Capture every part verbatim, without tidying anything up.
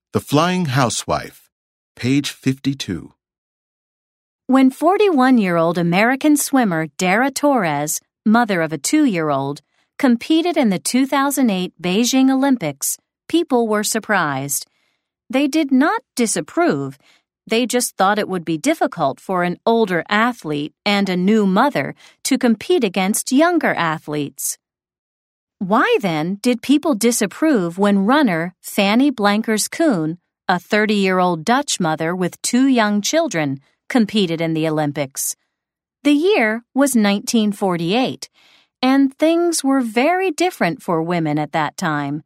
The Flying Housewife, page fifty-two. When forty-one-year-old American swimmer Dara Torres, mother of a two-year-old, competed in the two thousand eight Beijing Olympics, people were surprised. They did not disapprove. They just thought it would be difficult for an older athlete and a new mother to compete against younger athletes. Why, then, did people disapprove when runner Fanny Blankers-Koen, a thirty-year-old Dutch mother with two young children, competed in the Olympics? The year was nineteen forty-eight, and things were very different for women at that time.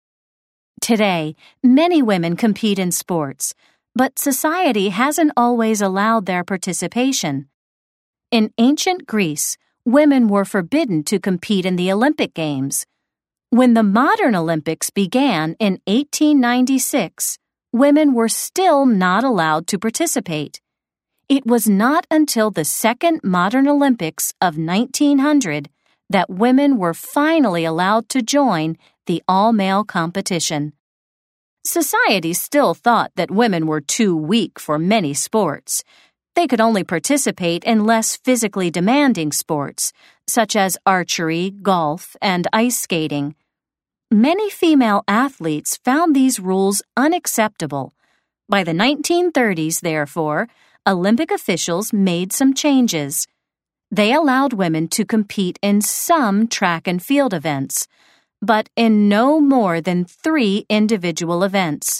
Today, many women compete in sports, but society hasn't always allowed their participation. In ancient Greece, women were forbidden to compete in the Olympic Games. When the modern Olympics began in eighteen ninety-six, women were still not allowed to participate. It was not until the second modern Olympics of nineteen hundred that women were finally allowed to join the all-male competition. Society still thought that women were too weak for many sports. They could only participate in less physically demanding sports, such as archery, golf, and ice skating. Many female athletes found these rules unacceptable. By the nineteen thirties, therefore, Olympic officials made some changes. They allowed women to compete in some track and field events, but in no more than three individual events.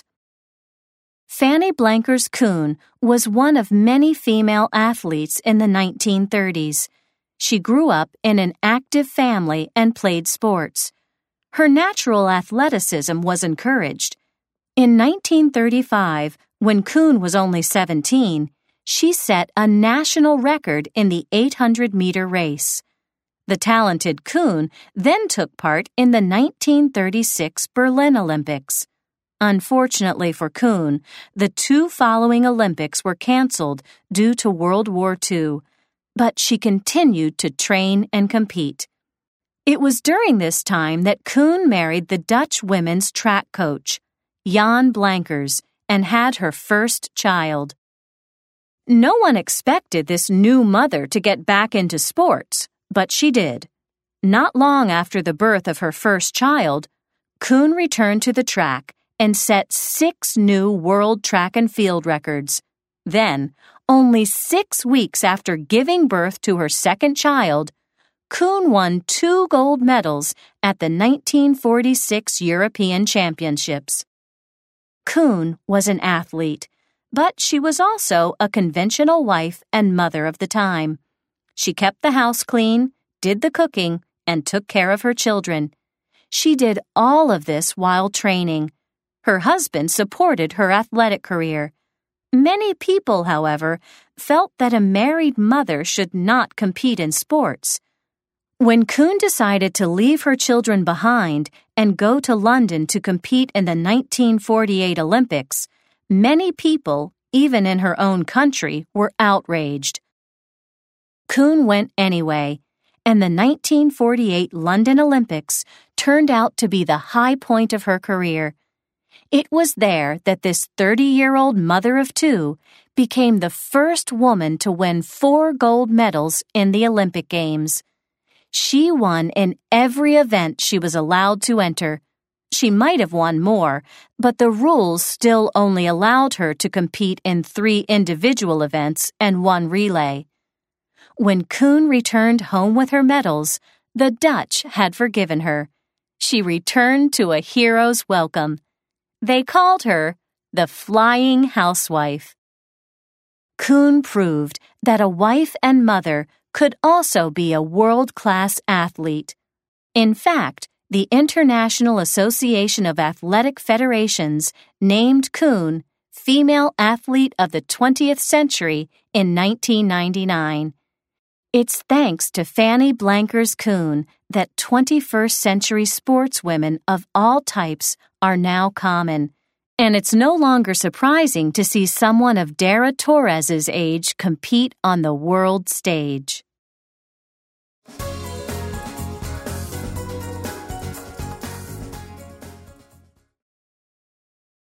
Fanny Blankers-Koen was one of many female athletes in the nineteen thirties. She grew up in an active family and played sports. Her natural athleticism was encouraged. In nineteen thirty-five, when Koen was only seventeen, she set a national record in the eight hundred meter race. The talented Koen then took part in the nineteen thirty-six Berlin Olympics. Unfortunately for Koen, the two following Olympics were canceled due to World War Two, but she continued to train and compete. It was during this time that Koen married the Dutch women's track coach, Jan Blankers, and had her first child. No one expected this new mother to get back into sports, but she did. Not long after the birth of her first child, Koen returned to the track and set six new world track and field records. Then, only six weeks after giving birth to her second child, Koen won two gold medals at the nineteen forty-six European Championships. Koen was an athlete, but she was also a conventional wife and mother of the time. She kept the house clean, did the cooking, and took care of her children. She did all of this while training. Her husband supported her athletic career. Many people, however, felt that a married mother should not compete in sports. When Koen decided to leave her children behind and go to London to compete in the nineteen forty-eight Olympics, many people, even in her own country, were outraged. Koen went anyway, and the nineteen forty-eight London Olympics turned out to be the high point of her career. It was there that this thirty-year-old mother of two became the first woman to win four gold medals in the Olympic Games. She won in every event she was allowed to enter. She might have won more, but the rules still only allowed her to compete in three individual events and one relay. When Koen returned home with her medals, the Dutch had forgiven her. She returned to a hero's welcome. They called her the Flying Housewife. Koen proved that a wife and mother could also be a world-class athlete. In fact, the International Association of Athletic Federations named Koen Female Athlete of the twentieth Century in nineteen ninety-nine. It's thanks to Fanny Blankers-Koen that twenty-first century sportswomen of all types are now common, and it's no longer surprising to see someone of Dara Torres's age compete on the world stage.